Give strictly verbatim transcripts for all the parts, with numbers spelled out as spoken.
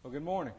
Well, good morning.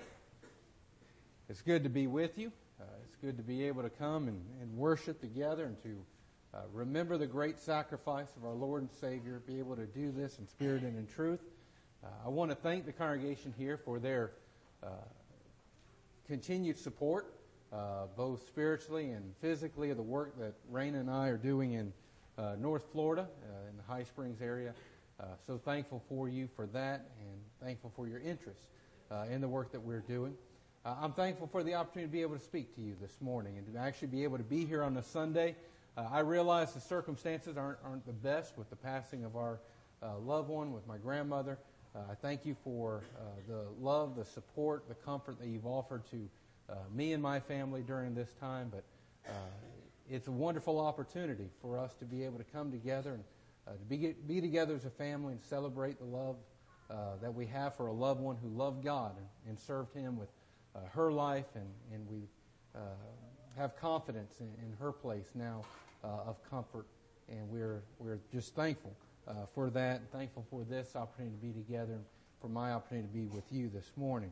It's good to be with you. Uh, it's good to be able to come and, and worship together and to uh, remember the great sacrifice of our Lord and Savior, be able to do this in spirit and in truth. Uh, I want to thank the congregation here for their uh, continued support, uh, both spiritually and physically, of the work that Raina and I are doing in uh, North Florida, uh, in the High Springs area. Uh, so thankful for you for that, and thankful for your interest uh, in the work that we're doing. Uh, I'm thankful for the opportunity to be able to speak to you this morning and to actually be able to be here on a Sunday. Uh, I realize the circumstances aren't, aren't the best with the passing of our uh, loved one, with my grandmother. Uh, I thank you for uh, the love, the support, the comfort that you've offered to uh, me and my family during this time. But uh, it's a wonderful opportunity for us to be able to come together and uh, to be, be together as a family and celebrate the love uh, that we have for a loved one who loved God and, and served Him with uh, her life, and, and we uh, have confidence in, in her place now uh, of comfort, and we're we're just thankful uh, for that, and thankful for this opportunity to be together, and for my opportunity to be with you this morning.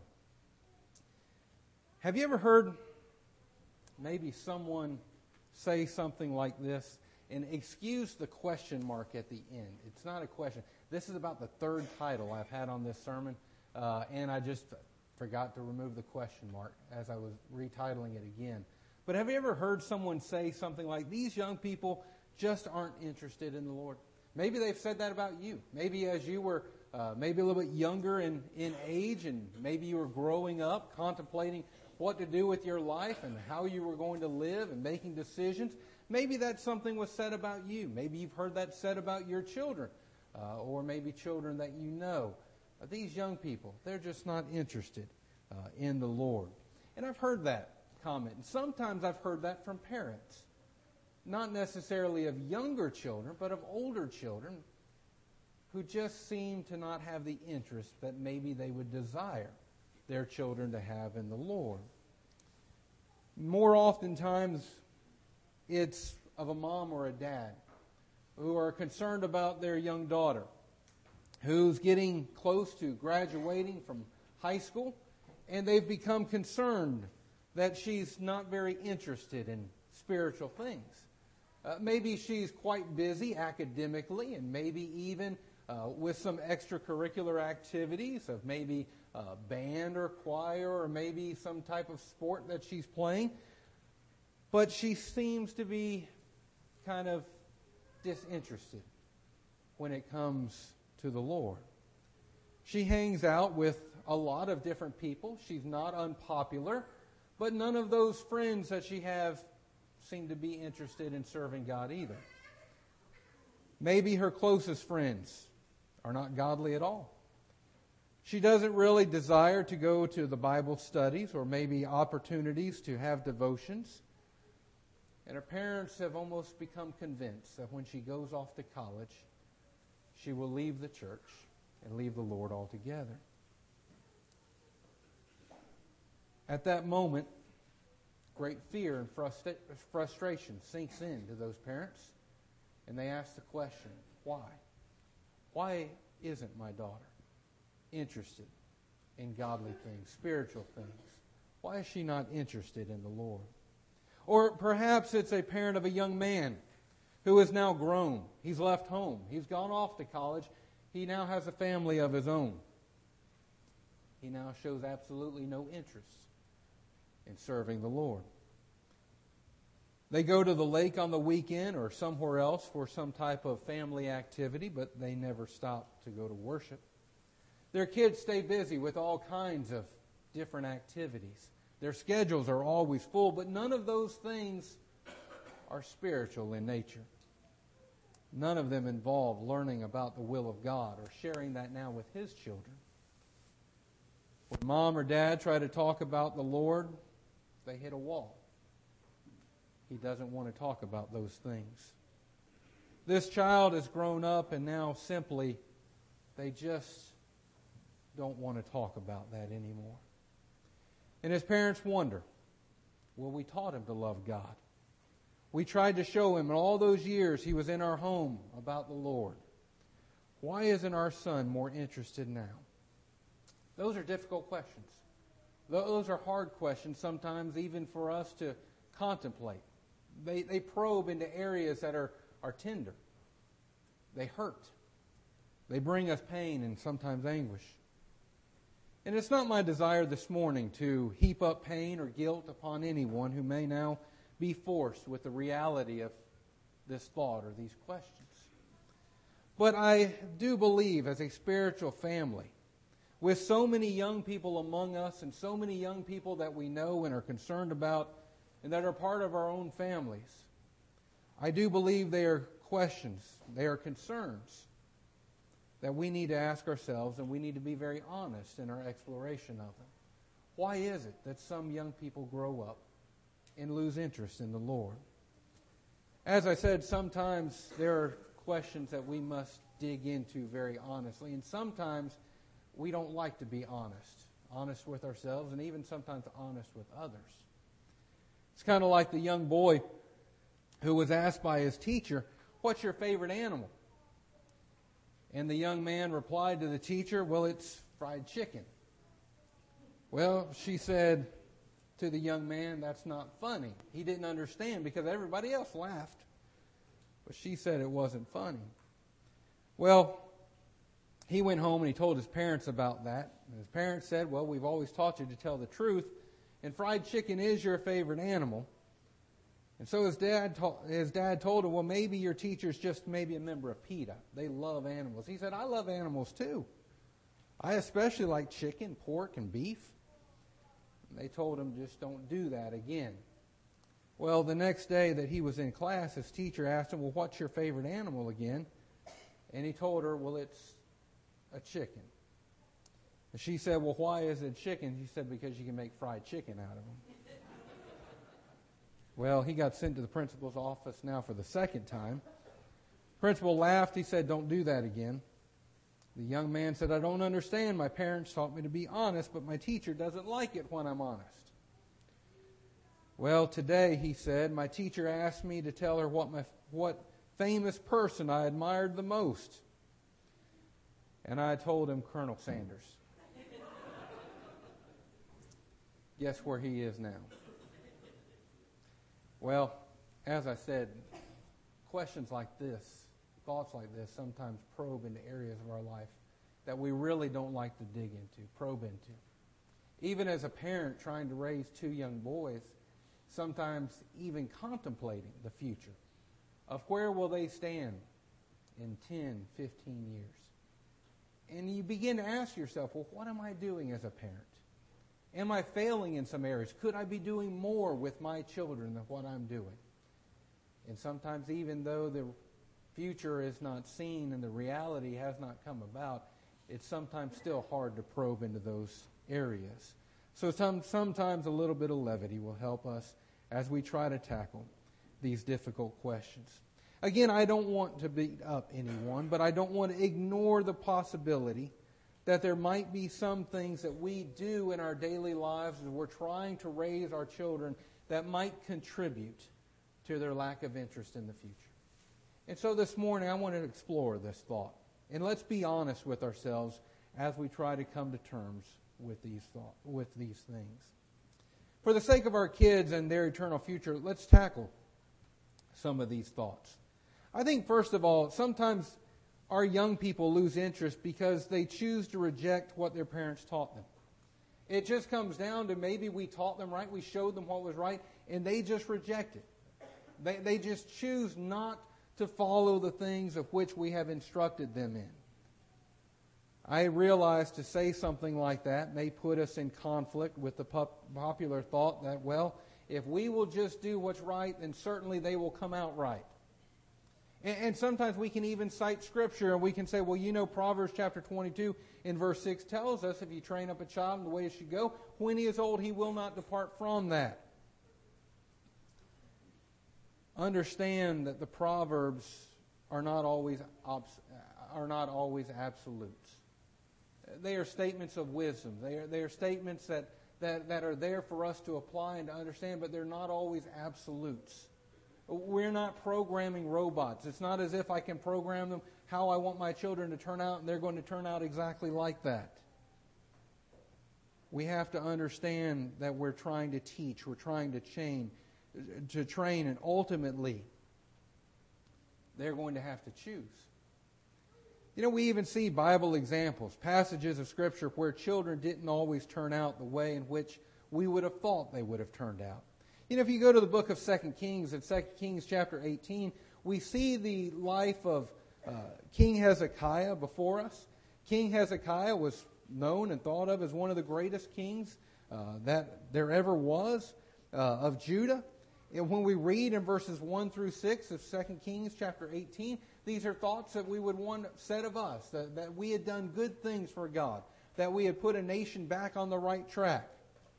Have you ever heard maybe someone say something like this? And excuse the question mark at the end. It's not a question. This is about the third title I've had on this sermon, uh, and I just forgot to remove the question mark as I was retitling it again. But have you ever heard someone say something like, these young people just aren't interested in the Lord? Maybe they've said that about you. Maybe as you were uh, maybe a little bit younger in, in age, and maybe you were growing up, contemplating what to do with your life and how you were going to live and making decisions. Maybe that something was said about you. Maybe you've heard that said about your children, uh, or maybe children that you know. Uh, these young people, they're just not interested uh, in the Lord. And I've heard that comment. And sometimes I've heard that from parents. Not necessarily of younger children, but of older children who just seem to not have the interest that maybe they would desire their children to have in the Lord. More oftentimes, it's of a mom or a dad who are concerned about their young daughter who's getting close to graduating from high school, and they've become concerned that she's not very interested in spiritual things. Uh, maybe she's quite busy academically, and maybe even uh, with some extracurricular activities of maybe uh, band or choir, or maybe some type of sport that she's playing. But she seems to be kind of disinterested when it comes to the Lord. She hangs out with a lot of different people. She's not unpopular, but none of those friends that she have seem to be interested in serving God either. Maybe her closest friends are not godly at all. She doesn't really desire to go to the Bible studies or maybe opportunities to have devotions. And her parents have almost become convinced that when she goes off to college, she will leave the church and leave the Lord altogether. At that moment, great fear and frustra- frustration sinks into those parents, and they ask the question, why? Why isn't my daughter interested in godly things, spiritual things? Why is she not interested in the Lord? Or perhaps it's a parent of a young man who is now grown. He's left home. He's gone off to college. He now has a family of his own. He now shows absolutely no interest in serving the Lord. They go to the lake on the weekend or somewhere else for some type of family activity, but they never stop to go to worship. Their kids stay busy with all kinds of different activities. Their schedules are always full, but none of those things are spiritual in nature. None of them involve learning about the will of God or sharing that now with His children. When mom or dad try to talk about the Lord, they hit a wall. He doesn't want to talk about those things. This child has grown up, and now simply they just don't want to talk about that anymore. And his parents wonder, well, we taught him to love God. We tried to show him in all those years he was in our home about the Lord. Why isn't our son more interested now? Those are difficult questions. Those are hard questions sometimes even for us to contemplate. They, they probe into areas that are, are tender. They hurt. They bring us pain and sometimes anguish. And it's not my desire this morning to heap up pain or guilt upon anyone who may now be forced with the reality of this thought or these questions. But I do believe as a spiritual family, with so many young people among us and so many young people that we know and are concerned about and that are part of our own families, I do believe they are questions, they are concerns that we need to ask ourselves, and we need to be very honest in our exploration of them. Why is it that some young people grow up and lose interest in the Lord? As I said, sometimes there are questions that we must dig into very honestly, and sometimes we don't like to be honest, honest with ourselves and even sometimes honest with others. It's kind of like the young boy who was asked by his teacher, "What's your favorite animal?" And the young man replied to the teacher, "Well, it's fried chicken." Well, she said to the young man, "That's not funny." He didn't understand because everybody else laughed. But she said it wasn't funny. Well, he went home and he told his parents about that. And his parents said, "Well, we've always taught you to tell the truth, and fried chicken is your favorite animal." And so his dad, to- his dad told him, "Well, maybe your teacher's just maybe a member of PETA. They love animals." He said, "I love animals too. I especially like chicken, pork, and beef." And they told him, "Just don't do that again." Well, the next day that he was in class, his teacher asked him, "Well, what's your favorite animal again?" And he told her, "Well, it's a chicken." And she said, "Well, why is it chicken?" He said, "Because you can make fried chicken out of them." Well, he got sent to the principal's office now for the second time. Principal laughed. He said, "Don't do that again." The young man said, "I don't understand. My parents taught me to be honest, but my teacher doesn't like it when I'm honest." "Well, today," he said, "my teacher asked me to tell her what my what famous person I admired the most. And I told him Colonel Sanders." Guess where he is now? Well, as I said, questions like this, thoughts like this, sometimes probe into areas of our life that we really don't like to dig into, probe into. Even as a parent trying to raise two young boys, sometimes even contemplating the future of where will they stand in ten, fifteen years. And you begin to ask yourself, well, what am I doing as a parent? Am I failing in some areas? Could I be doing more with my children than what I'm doing? And sometimes even though the future is not seen and the reality has not come about, it's sometimes still hard to probe into those areas. So some, sometimes a little bit of levity will help us as we try to tackle these difficult questions. Again, I don't want to beat up anyone, but I don't want to ignore the possibility that there might be some things that we do in our daily lives as we're trying to raise our children that might contribute to their lack of interest in the future. And so this morning I want to explore this thought. And let's be honest with ourselves as we try to come to terms with these thought, with these things. For the sake of our kids and their eternal future, let's tackle some of these thoughts. I think, first of all, sometimes our young people lose interest because they choose to reject what their parents taught them. It just comes down to maybe we taught them right, we showed them what was right, and they just reject it. They, they just choose not to follow the things of which we have instructed them in. I realize to say something like that may put us in conflict with the pop- popular thought that, well, if we will just do what's right, then certainly they will come out right. And, and sometimes we can even cite Scripture and we can say, well, you know, Proverbs chapter twenty-two in verse six tells us if you train up a child in the way he should go, when he is old, he will not depart from that. Understand that the Proverbs are not always are not always absolutes. They are statements of wisdom. They are, they are statements that, that, that are there for us to apply and to understand, but they're not always absolutes. We're not programming robots. It's not as if I can program them how I want my children to turn out, and they're going to turn out exactly like that. we have to understand that we're trying to teach, we're trying to chain, to train, and ultimately, they're going to have to choose. You know, we even see Bible examples, passages of Scripture where children didn't always turn out the way in which we would have thought they would have turned out. You know, if you go to the book of Second Kings, in Second Kings chapter eighteen, we see the life of uh, King Hezekiah before us. King Hezekiah was known and thought of as one of the greatest kings uh, that there ever was uh, of Judah. And when we read in verses one through six of Second Kings chapter eighteen, these are thoughts that we would want said of us, that, that we had done good things for God, that we had put a nation back on the right track.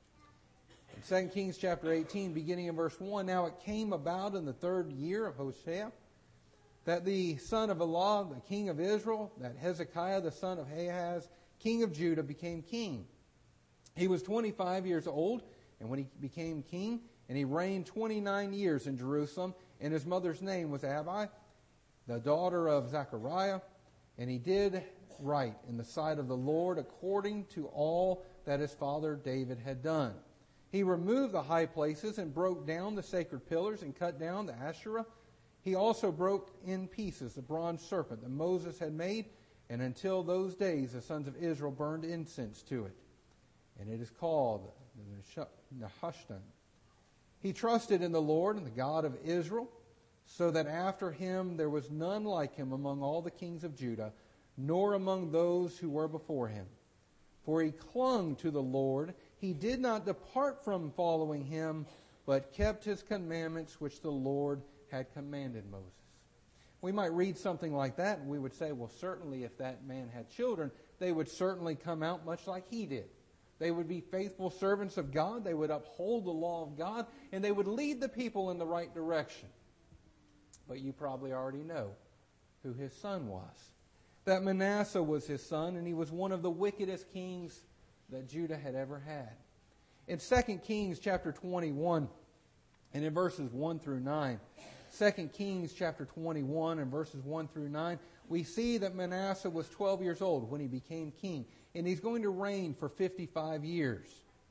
In Second Kings chapter eighteen, beginning in verse one, now it came about in the third year of Hosea that the son of Elah, the king of Israel, that Hezekiah the son of Ahaz, king of Judah, became king. He was twenty-five years old, and when he became king, and he reigned twenty-nine years in Jerusalem, and his mother's name was Abi, the daughter of Zechariah, and he did right in the sight of the Lord according to all that his father David had done. He removed the high places and broke down the sacred pillars and cut down the Asherah. He also broke in pieces the bronze serpent that Moses had made, and until those days the sons of Israel burned incense to it. And it is called Nehushtan. He trusted in the Lord and the God of Israel, so that after him there was none like him among all the kings of Judah, nor among those who were before him. For he clung to the Lord. He did not depart from following him, but kept his commandments which the Lord had commanded Moses. We might read something like that, and we would say, well, certainly if that man had children, they would certainly come out much like he did. They would be faithful servants of God. They would uphold the law of God, and they would lead the people in the right direction. But you probably already know who his son was. That Manasseh was his son, and he was one of the wickedest kings that Judah had ever had. In Second Kings chapter twenty-one, and in verses one through nine, Second Kings chapter twenty-one and verses one through nine, we see that Manasseh was twelve years old when he became king, and he's going to reign for fifty-five years.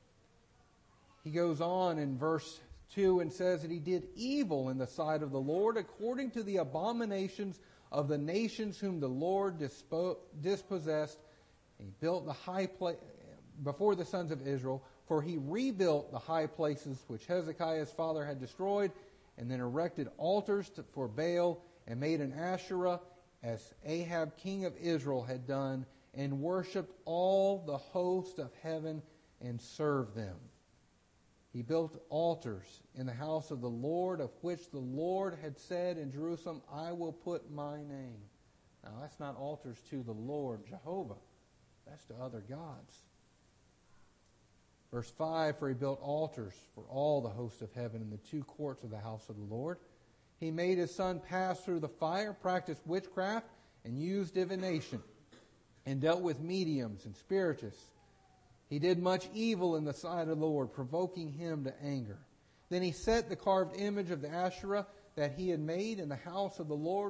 He goes on in verse two and says that he did evil in the sight of the Lord according to the abominations of the nations whom the Lord dispo- dispossessed. He built the high place before the sons of Israel, for he rebuilt the high places which Hezekiah his father had destroyed, and then erected altars to, for Baal, and made an Asherah, as Ahab king of Israel had done, and worshipped all the host of heaven and served them. He built altars in the house of the Lord, of which the Lord had said in Jerusalem, I will put my name. Now that's not altars to the Lord Jehovah. That's to other gods. Verse five, for he built altars for all the host of heaven in the two courts of the house of the Lord. He made his son pass through the fire, practiced witchcraft, and used divination, and dealt with mediums and spiritists. He did much evil in the sight of the Lord, provoking him to anger. Then he set the carved image of the Asherah that he had made in the house of the Lord,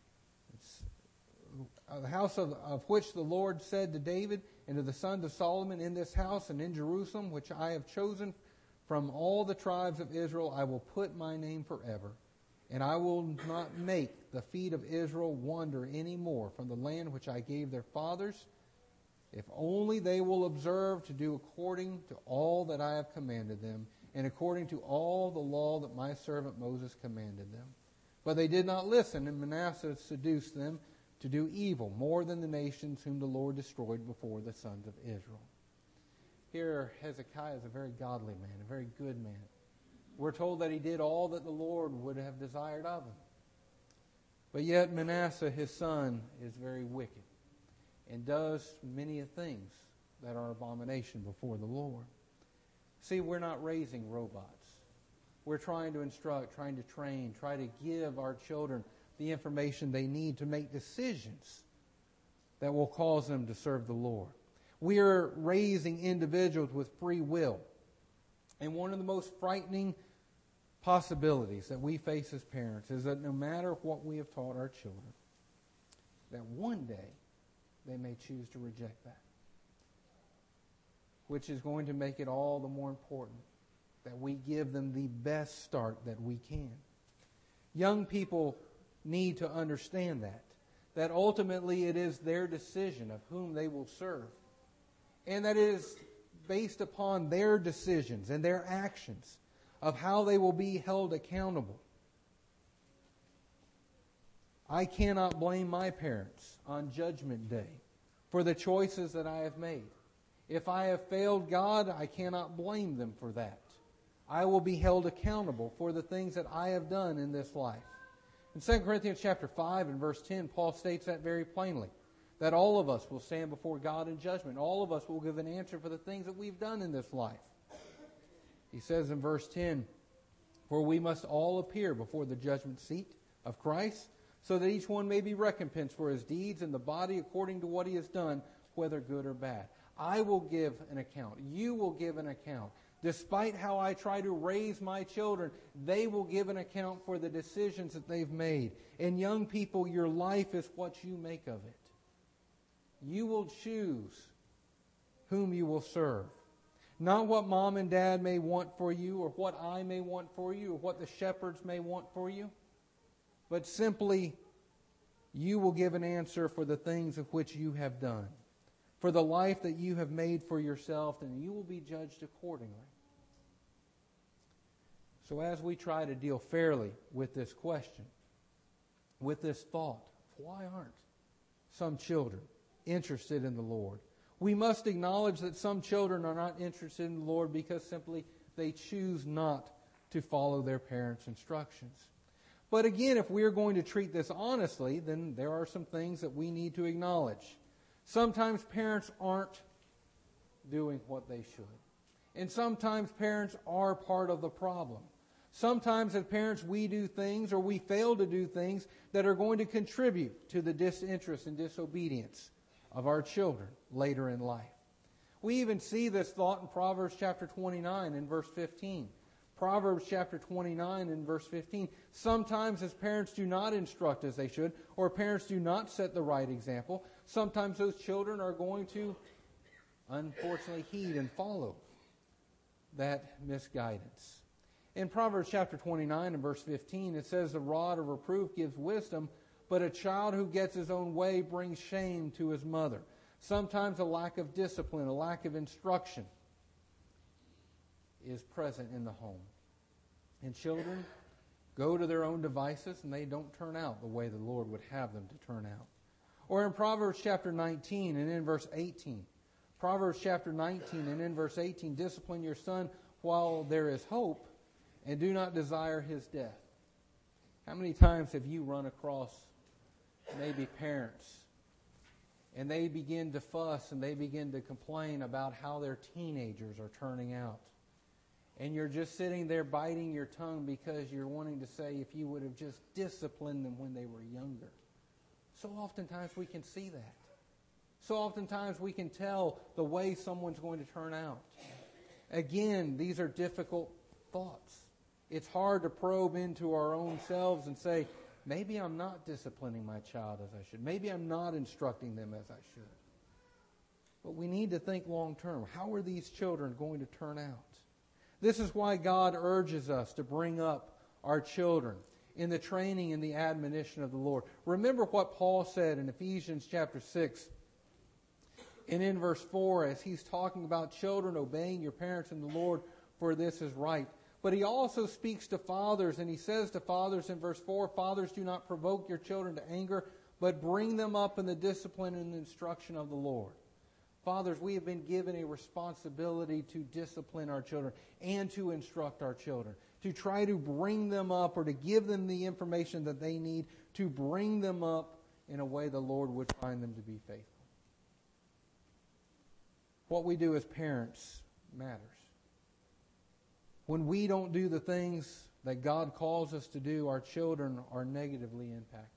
the house of, of which the Lord said to David and to the sons of Solomon, in this house and in Jerusalem, which I have chosen from all the tribes of Israel, I will put my name forever. And I will not make the feet of Israel wander any more from the land which I gave their fathers, if only they will observe to do according to all that I have commanded them, and according to all the law that my servant Moses commanded them. But they did not listen, and Manasseh seduced them to do evil more than the nations whom the Lord destroyed before the sons of Israel. Here, Hezekiah is a very godly man, a very good man. We're told that he did all that the Lord would have desired of him. But yet Manasseh, his son, is very wicked and does many things that are abomination before the Lord. See, we're not raising robots. We're trying to instruct, trying to train, try to give our children the information they need to make decisions that will cause them to serve the Lord. We are raising individuals with free will. And one of the most frightening possibilities that we face as parents is that no matter what we have taught our children, that one day they may choose to reject that. which is going to make it all the more important that we give them the best start that we can. Young people need to understand that, that ultimately it is their decision of whom they will serve, and that it is based upon their decisions and their actions of how they will be held accountable. I cannot blame my parents on Judgment Day for the choices that I have made. If I have failed God, I cannot blame them for that. I will be held accountable for the things that I have done in this life. In Second Corinthians chapter five and verse ten, Paul states that very plainly, that all of us will stand before God in judgment. All of us will give an answer for the things that we've done in this life. He says in verse ten, "For we must all appear before the judgment seat of Christ, so that each one may be recompensed for his deeds in the body according to what he has done, whether good or bad." I will give an account. You will give an account. Despite how I try to raise my children, they will give an account for the decisions that they've made. And young people, your life is what you make of it. You will choose whom you will serve. Not what mom and dad may want for you, or what I may want for you, or what the shepherds may want for you, but simply you will give an answer for the things of which you have done, for the life that you have made for yourself, and you will be judged accordingly. So as we try to deal fairly with this question, with this thought, why aren't some children interested in the Lord? We must acknowledge that some children are not interested in the Lord because simply they choose not to follow their parents' instructions. But again, if we are going to treat this honestly, then there are some things that we need to acknowledge. Sometimes parents aren't doing what they should. And sometimes parents are part of the problem. Sometimes as parents we do things or we fail to do things that are going to contribute to the disinterest and disobedience of our children later in life. We even see this thought in Proverbs chapter twenty-nine and verse fifteen. Proverbs chapter twenty-nine and verse fifteen. Sometimes as parents do not instruct as they should, or parents do not set the right example, sometimes those children are going to unfortunately heed and follow that misguidance. In Proverbs chapter twenty-nine and verse fifteen, it says, "The rod of reproof gives wisdom, but a child who gets his own way brings shame to his mother." Sometimes a lack of discipline, a lack of instruction is present in the home. And children go to their own devices and they don't turn out the way the Lord would have them to turn out. Or in Proverbs chapter nineteen and in verse eighteen. Proverbs chapter nineteen and in verse eighteen, "Discipline your son while there is hope, and do not desire his death." How many times have you run across maybe parents and they begin to fuss and they begin to complain about how their teenagers are turning out? And you're just sitting there biting your tongue because you're wanting to say if you would have just disciplined them when they were younger. So oftentimes we can see that. So oftentimes we can tell the way someone's going to turn out. Again, these are difficult thoughts. It's hard to probe into our own selves and say, maybe I'm not disciplining my child as I should. Maybe I'm not instructing them as I should. But we need to think long term. How are these children going to turn out? This is why God urges us to bring up our children in the training and the admonition of the Lord. Remember what Paul said in Ephesians chapter six and in verse four as he's talking about children obeying your parents in the Lord, for this is right. But he also speaks to fathers, and he says to fathers in verse four, "Fathers, do not provoke your children to anger, but bring them up in the discipline and the instruction of the Lord." Fathers, we have been given a responsibility to discipline our children and to instruct our children, to try to bring them up or to give them the information that they need to bring them up in a way the Lord would find them to be faithful. What we do as parents matters. When we don't do the things that God calls us to do, our children are negatively impacted.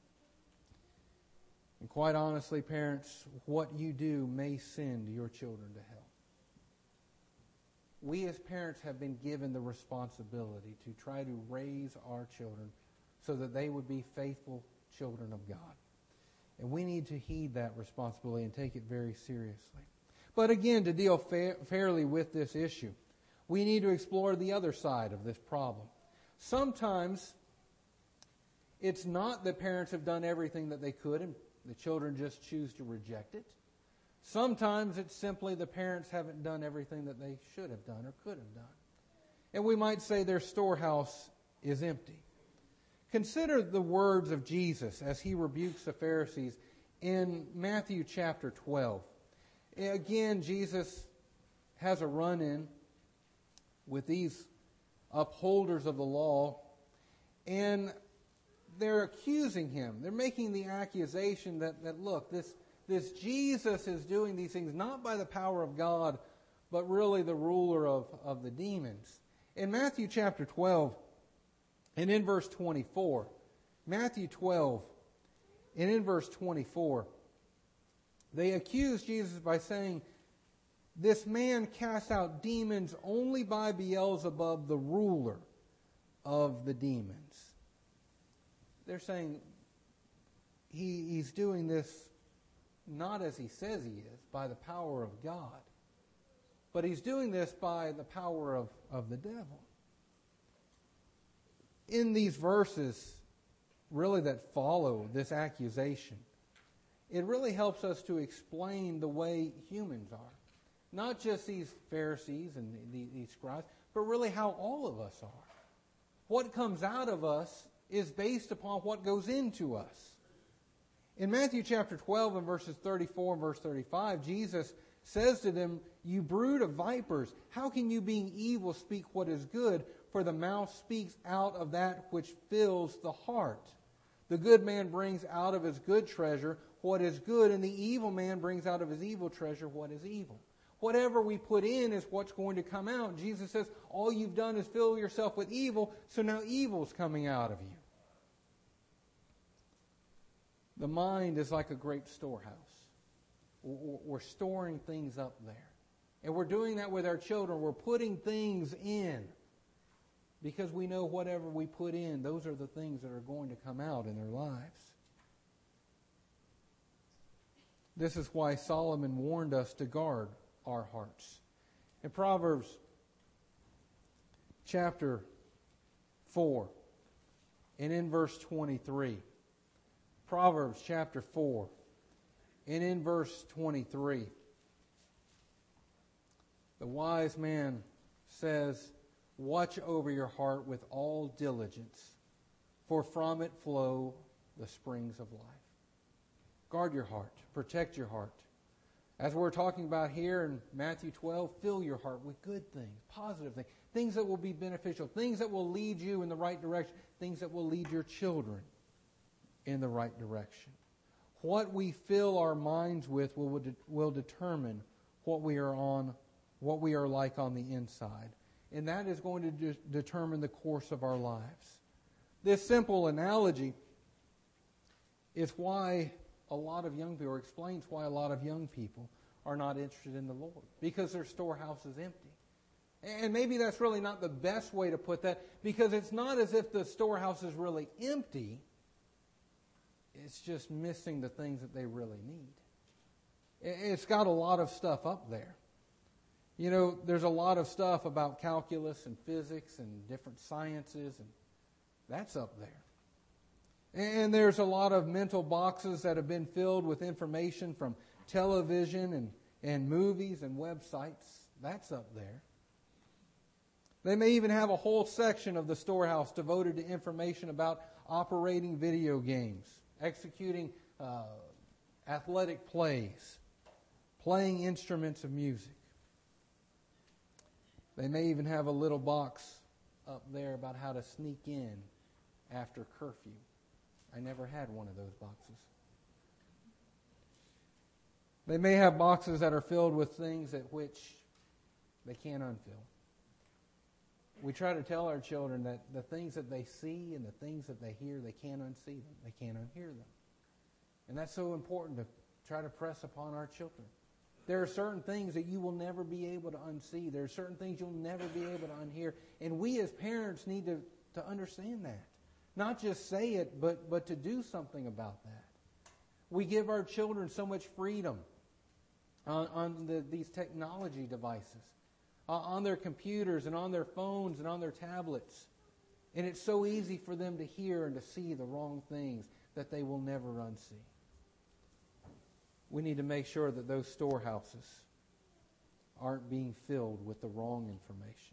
And quite honestly, parents, what you do may send your children to hell. We as parents have been given the responsibility to try to raise our children so that they would be faithful children of God. And we need to heed that responsibility and take it very seriously. But again, to deal fa- fairly with this issue, we need to explore the other side of this problem. Sometimes it's not that parents have done everything that they could and the children just choose to reject it. Sometimes it's simply the parents haven't done everything that they should have done or could have done. And we might say their storehouse is empty. Consider the words of Jesus as he rebukes the Pharisees in Matthew chapter twelve. Again, Jesus has a run-in with these upholders of the law, and they're accusing him. They're making the accusation that, that look, this, this Jesus is doing these things not by the power of God, but really the ruler of, of the demons. In Matthew chapter twelve, and in verse twenty-four, Matthew twelve, and in verse twenty-four, they accuse Jesus by saying, this man casts out demons only by Beelzebub, the ruler of the demons. They're saying he, he's doing this not as he says he is, by the power of God, but he's doing this by the power of, of the devil. In these verses, really that follow this accusation, it really helps us to explain the way humans are. Not just these Pharisees and the, the, these scribes, but really how all of us are. What comes out of us is based upon what goes into us. In Matthew chapter twelve and verses thirty-four and verse thirty-five, Jesus says to them, you brood of vipers, how can you being evil speak what is good? For the mouth speaks out of that which fills the heart. The good man brings out of his good treasure what is good, and the evil man brings out of his evil treasure what is evil. Whatever we put in is what's going to come out. Jesus says, all you've done is fill yourself with evil, so now evil's coming out of you. The mind is like a great storehouse. We're storing things up there. And we're doing that with our children. We're putting things in because we know whatever we put in, those are the things that are going to come out in their lives. This is why Solomon warned us to guard our hearts. In Proverbs chapter four and in verse twenty-three, Proverbs chapter four and in verse twenty-three, the wise man says, watch over your heart with all diligence, for from it flow the springs of life. Guard your heart. Protect your heart. As we're talking about here in Matthew twelve, fill your heart with good things, positive things, things that will be beneficial, things that will lead you in the right direction, things that will lead your children in the right direction. What we fill our minds with will, will determine what we are on, what we are like on the inside. And that is going to de- determine the course of our lives. This simple analogy is why a lot of young people, or explains why a lot of young people are not interested in the Lord. Because their storehouse is empty. And maybe that's really not the best way to put that, because it's not as if the storehouse is really empty. It's just missing the things that they really need. It's got a lot of stuff up there. You know, there's a lot of stuff about calculus and physics and different sciences, and that's up there. And there's a lot of mental boxes that have been filled with information from television and, and movies and websites. That's up there. They may even have a whole section of the storehouse devoted to information about operating video games, executing uh, athletic plays, playing instruments of music. They may even have a little box up there about how to sneak in after curfew. I never had one of those boxes. They may have boxes that are filled with things at which they can't unfill. We try to tell our children that the things that they see and the things that they hear, they can't unsee them. They can't unhear them. And that's so important to try to press upon our children. There are certain things that you will never be able to unsee. There are certain things you'll never be able to unhear. And we as parents need to, to understand that. Not just say it, but, but to do something about that. We give our children so much freedom. on, on the, these technology devices, uh, on their computers and on their phones and on their tablets. And it's so easy for them to hear and to see the wrong things that they will never unsee. We need to make sure that those storehouses aren't being filled with the wrong information.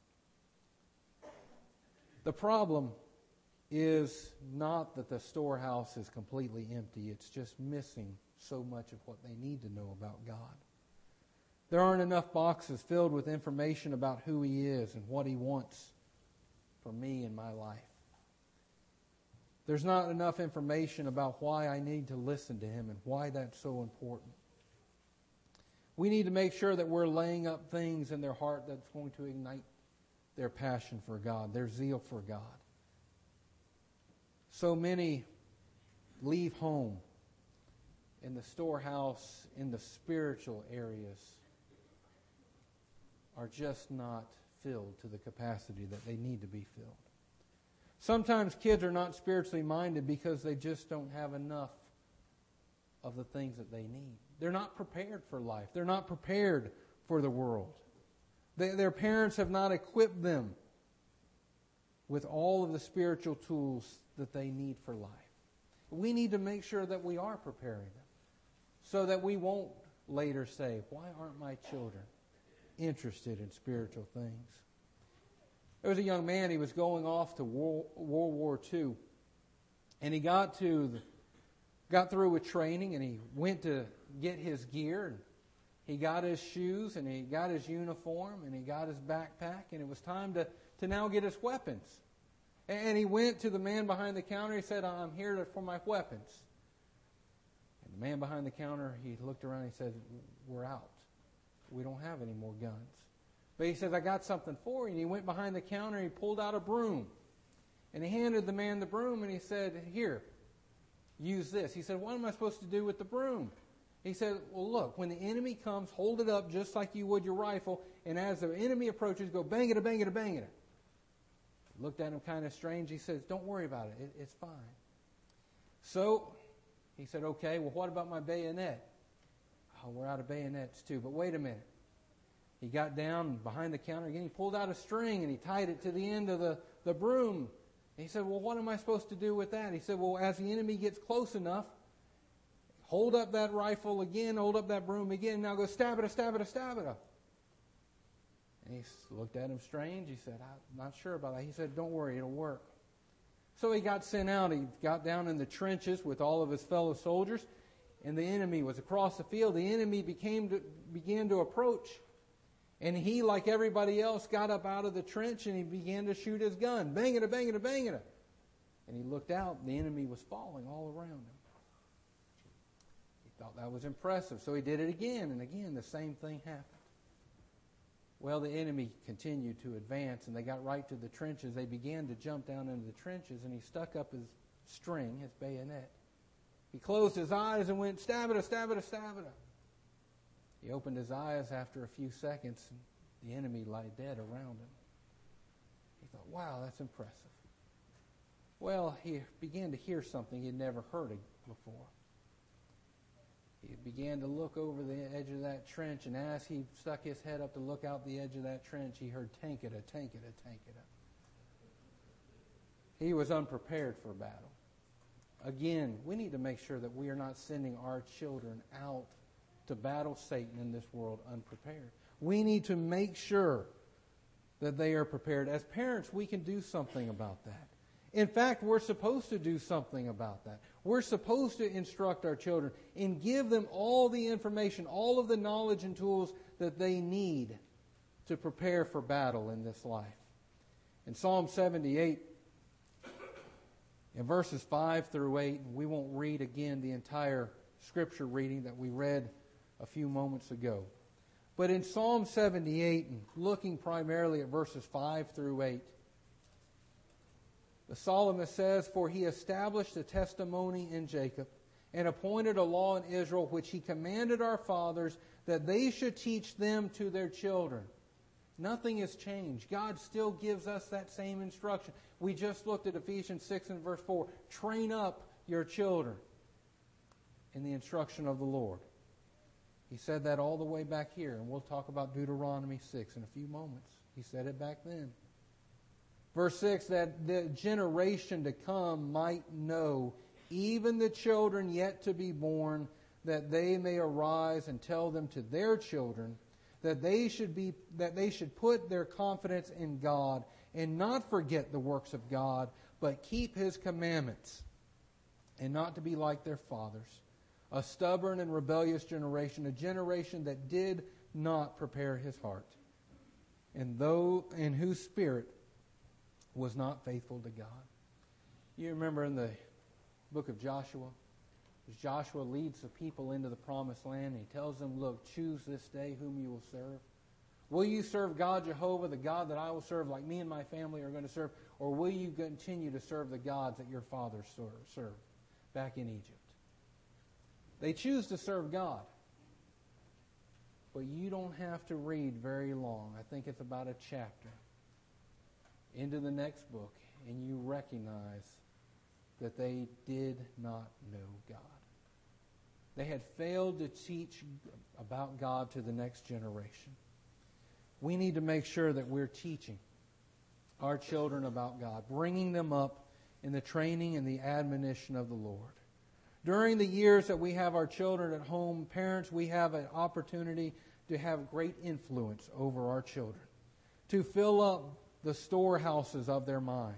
The problem is not that the storehouse is completely empty. It's just missing so much of what they need to know about God. There aren't enough boxes filled with information about who He is and what He wants for me in my life. There's not enough information about why I need to listen to Him and why that's so important. We need to make sure that we're laying up things in their heart that's going to ignite their passion for God, their zeal for God. So many leave home in the storehouse, in the spiritual areas, are just not filled to the capacity that they need to be filled. Sometimes kids are not spiritually minded because they just don't have enough of the things that they need. They're not prepared for life. They're not prepared for the world. They, their parents have not equipped them with all of the spiritual tools that they need for life. We need to make sure that we are preparing them so that we won't later say, why aren't my children interested in spiritual things? There was a young man, he was going off to World, World War Two, and he got to the, got through with training, and he went to get his gear, and he got his shoes, and he got his uniform, and he got his backpack, and it was time to, to now get his weapons. And he went to the man behind the counter. He said, I'm here to, for my weapons. And the man behind the counter, he looked around and he said, we're out. We don't have any more guns. But he says, I got something for you. And he went behind the counter and he pulled out a broom. And he handed the man the broom and he said, here, use this. He said, what am I supposed to do with the broom? He said, well, look, when the enemy comes, hold it up just like you would your rifle. And as the enemy approaches, go bang it, bang it, bang it. Looked at him kind of strange. He says, don't worry about it. it. It's fine. So he said, okay, well, what about my bayonet? Oh, we're out of bayonets too. But wait a minute. He got down behind the counter again. He pulled out a string and he tied it to the end of the, the broom. And he said, well, what am I supposed to do with that? He said, well, as the enemy gets close enough, hold up that rifle again, hold up that broom again. Now go stab it, stab it, stab it. And he looked at him strange. He said, I'm not sure about that. He said, don't worry, it'll work. So he got sent out. He got down in the trenches with all of his fellow soldiers, and the enemy was across the field. The enemy became to, began to approach. And he, like everybody else, got up out of the trench and he began to shoot his gun. Bang it, bang it, bang it. And he looked out, and the enemy was falling all around him. He thought that was impressive, so he did it again, and again the same thing happened. Well, the enemy continued to advance, and they got right to the trenches. They began to jump down into the trenches, and he stuck up his string, his bayonet. He closed his eyes and went, stab it, stab it, stab it. He opened his eyes after a few seconds, and the enemy lay dead around him. He thought, wow, that's impressive. Well, he began to hear something he'd never heard before. He began to look over the edge of that trench, and as he stuck his head up to look out the edge of that trench, he heard tank-it-a, tank-it-a, tank-it-a. He was unprepared for battle. Again, we need to make sure that we are not sending our children out to battle Satan in this world unprepared. We need to make sure that they are prepared. As parents, we can do something about that. In fact, we're supposed to do something about that. We're supposed to instruct our children and give them all the information, all of the knowledge and tools that they need to prepare for battle in this life. In Psalm seventy-eight, in verses five through eight, we won't read again the entire scripture reading that we read a few moments ago. But in Psalm seventy-eight, and looking primarily at verses five through eight, the psalmist says, for he established a testimony in Jacob and appointed a law in Israel, which he commanded our fathers that they should teach them to their children. Nothing has changed. God still gives us that same instruction. We just looked at Ephesians six and verse four. Train up your children in the instruction of the Lord. He said that all the way back here, and we'll talk about Deuteronomy six in a few moments. He said it back then. Verse six, that the generation to come might know, even the children yet to be born, that they may arise and tell them to their children, that they should be that they should put their confidence in God and not forget the works of God, but keep His commandments, and not to be like their fathers, a stubborn and rebellious generation, a generation that did not prepare his heart, and though in whose spirit was not faithful to God. You remember in the book of Joshua, as Joshua leads the people into the promised land, and he tells them, look, choose this day whom you will serve. Will you serve God Jehovah, the God that I will serve, like me and my family are going to serve, or will you continue to serve the gods that your fathers served back in Egypt? They choose to serve God. But you don't have to read very long. I think it's about a chapter into the next book, and you recognize that they did not know God. They had failed to teach about God to the next generation. We need to make sure that we're teaching our children about God, bringing them up in the training and the admonition of the Lord. During the years that we have our children at home, parents, we have an opportunity to have great influence over our children, to fill up the storehouses of their minds.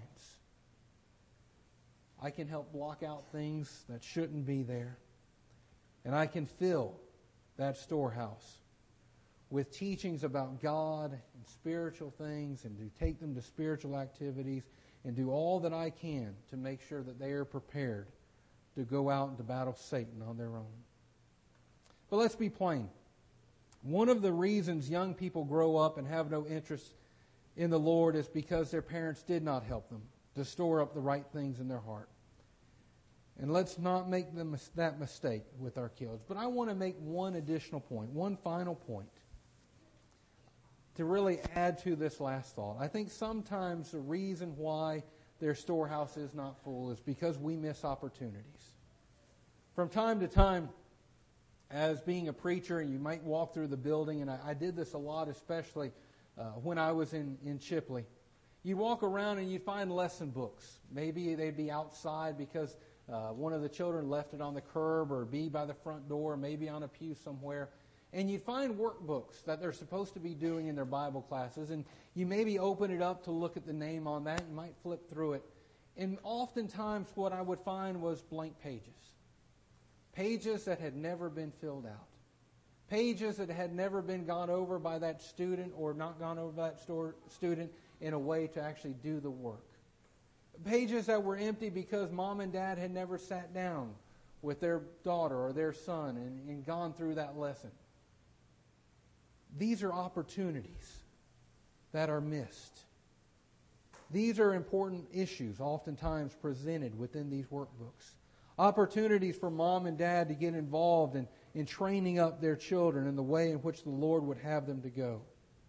I can help block out things that shouldn't be there, and I can fill that storehouse with teachings about God and spiritual things, and to take them to spiritual activities, and do all that I can to make sure that they are prepared to go out and to battle Satan on their own. But let's be plain. One of the reasons young people grow up and have no interest in the Lord is because their parents did not help them to store up the right things in their heart. And let's not make them that mistake with our kids. But I want to make one additional point, one final point, to really add to this last thought. I think sometimes the reason why their storehouse is not full is because we miss opportunities. From time to time, as being a preacher, you might walk through the building, and I, I did this a lot, especially uh, when I was in, in Chipley. You'd walk around and you'd find lesson books. Maybe they'd be outside because uh, one of the children left it on the curb, or be by the front door, maybe on a pew somewhere. And you'd find workbooks that they're supposed to be doing in their Bible classes, and you maybe open it up to look at the name on that. You might flip through it. And oftentimes what I would find was blank pages. Pages that had never been filled out. Pages that had never been gone over by that student, or not gone over by that store, student in a way to actually do the work. Pages that were empty because mom and dad had never sat down with their daughter or their son and, and gone through that lesson. These are opportunities that are missed. These are important issues oftentimes presented within these workbooks. Opportunities for mom and dad to get involved in, in training up their children in the way in which the Lord would have them to go.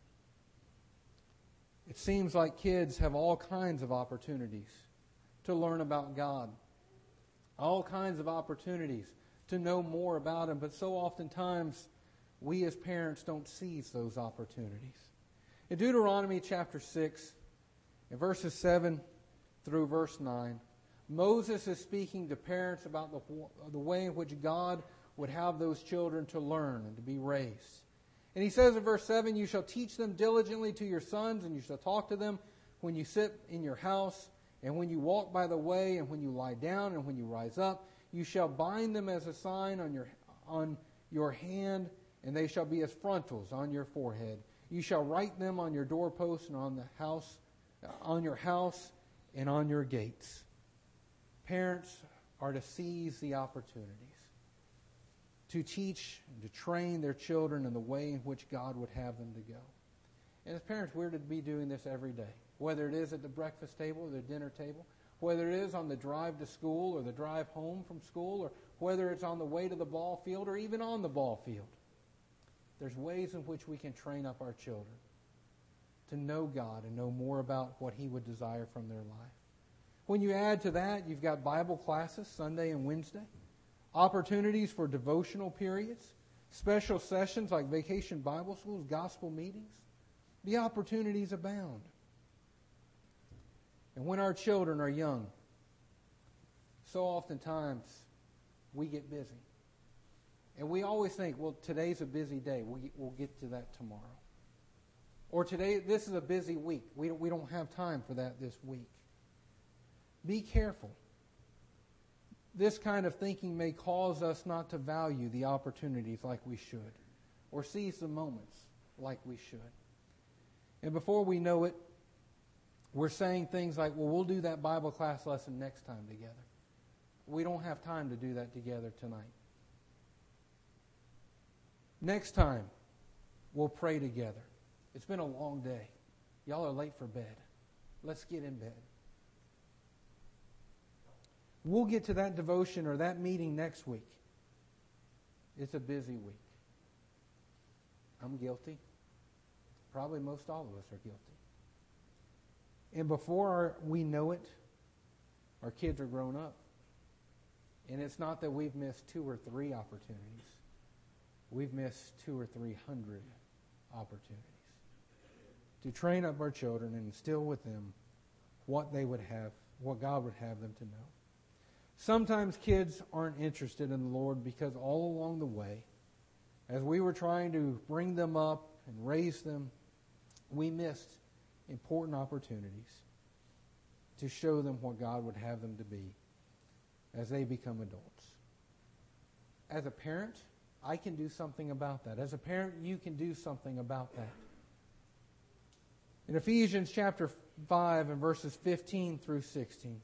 It seems like kids have all kinds of opportunities to learn about God. All kinds of opportunities to know more about Him, but so oftentimes we as parents don't seize those opportunities. In Deuteronomy chapter six, in verses seven through verse nine, Moses is speaking to parents about the, the way in which God would have those children to learn and to be raised. And he says in verse seven, you shall teach them diligently to your sons, and you shall talk to them when you sit in your house, and when you walk by the way, and when you lie down, and when you rise up. You shall bind them as a sign on your, on your hand, and they shall be as frontals on your forehead. You shall write them on your doorposts and on the house, on your house and on your gates. Parents are to seize the opportunities to teach and to train their children in the way in which God would have them to go. And as parents, we're to be doing this every day, whether it is at the breakfast table or the dinner table, whether it is on the drive to school or the drive home from school, or whether it's on the way to the ball field or even on the ball field. There's ways in which we can train up our children to know God and know more about what He would desire from their life. When you add to that, you've got Bible classes Sunday and Wednesday, opportunities for devotional periods, Special sessions like Vacation Bible Schools, gospel meetings, the opportunities abound. And when our children are young, so oftentimes we get busy. And we always think, well, today's a busy day. We'll, we'll get to that tomorrow. Or today, this is a busy week. We don't, we don't have time for that this week. Be careful. This kind of thinking may cause us not to value the opportunities like we should, or seize the moments like we should. And before we know it, we're saying things like, well, we'll do that Bible class lesson next time together. We don't have time to do that together tonight. Next time, we'll pray together. It's been a long day. Y'all are late for bed. Let's get in bed. We'll get to that devotion or that meeting next week. It's a busy week. I'm guilty. Probably most all of us are guilty. And before our, we know it, our kids are grown up. And it's not that we've missed two or three opportunities. We've missed two or three hundred opportunities to train up our children and instill with them what they would have, what God would have them to know. Sometimes kids aren't interested in the Lord because all along the way, as we were trying to bring them up and raise them, we missed important opportunities to show them what God would have them to be as they become adults. As a parent, I can do something about that. As a parent, you can do something about that. In Ephesians chapter five and verses fifteen through sixteen,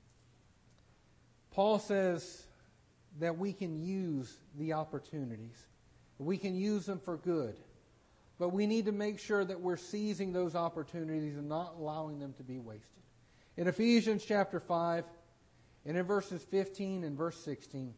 Paul says that we can use the opportunities. We can use them for good. But we need to make sure that we're seizing those opportunities and not allowing them to be wasted. In Ephesians chapter five, and in verses fifteen and verse sixteen,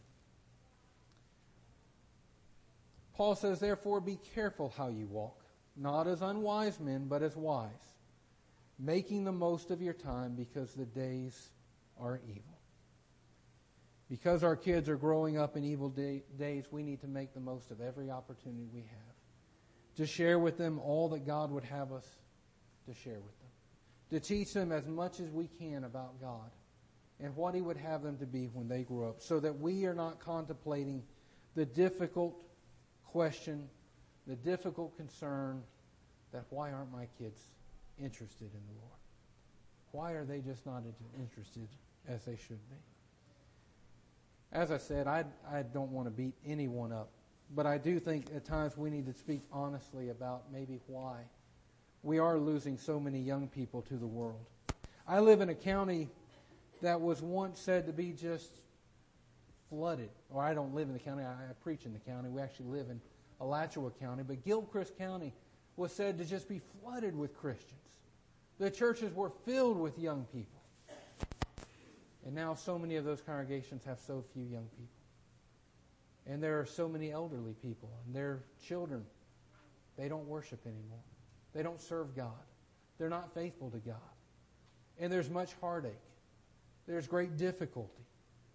Paul says, therefore be careful how you walk, not as unwise men, but as wise, making the most of your time because the days are evil. Because our kids are growing up in evil day, days, we need to make the most of every opportunity we have to share with them all that God would have us to share with them, to teach them as much as we can about God and what He would have them to be when they grow up, so that we are not contemplating the difficult question, the difficult concern that why aren't my kids interested in the Lord? Why are they just not interested as they should be? As I said, I, I don't want to beat anyone up, but I do think at times we need to speak honestly about maybe why we are losing so many young people to the world. I live in a county that was once said to be just flooded. Or I don't live in the county, I, I preach in the county. We actually live in Alachua County. But Gilchrist County was said to just be flooded with Christians. The churches were filled with young people. And now so many of those congregations have so few young people. And there are so many elderly people. And their children, they don't worship anymore. They don't serve God. They're not faithful to God. And there's much heartache. There's great difficulty.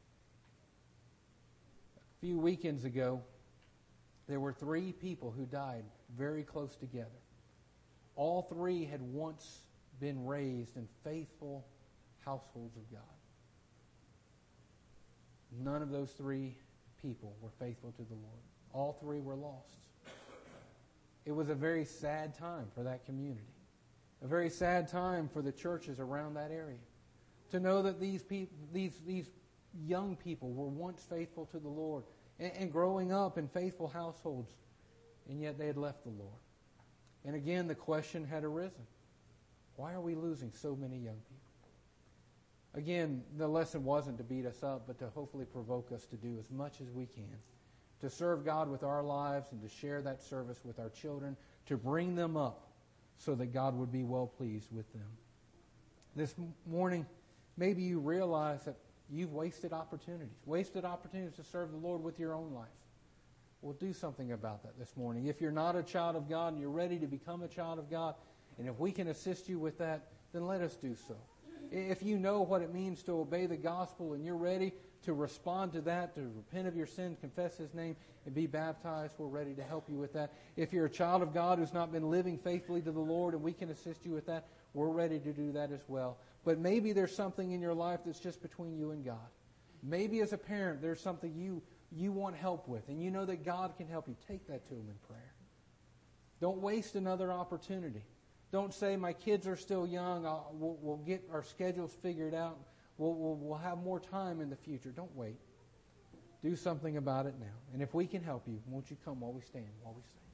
A few weekends ago, there were three people who died very close together. All three had once been raised in faithful households of God. None of those three people were faithful to the Lord. All three were lost. It was a very sad time for that community. A very sad time for the churches around that area. To know that these people, these these young people were once faithful to the Lord and, and growing up in faithful households, and yet they had left the Lord. And again, the question had arisen. Why are we losing so many young people? Again, the lesson wasn't to beat us up, but to hopefully provoke us to do as much as we can, to serve God with our lives and to share that service with our children, to bring them up so that God would be well pleased with them. This morning, maybe you realize that you've wasted opportunities, wasted opportunities to serve the Lord with your own life. Well, do something about that this morning. If you're not a child of God and you're ready to become a child of God, and if we can assist you with that, then let us do so. If you know what it means to obey the gospel and you're ready to respond to that, to repent of your sins, confess His name, and be baptized, we're ready to help you with that. If you're a child of God who's not been living faithfully to the Lord and we can assist you with that, we're ready to do that as well. But maybe there's something in your life that's just between you and God. Maybe as a parent there's something you, you want help with, and you know that God can help you. Take that to Him in prayer. Don't waste another opportunity. Don't say, my kids are still young, I'll, we'll, we'll get our schedules figured out, we'll, we'll, we'll have more time in the future. Don't wait. Do something about it now. And if we can help you, won't you come while we stand, while we sing?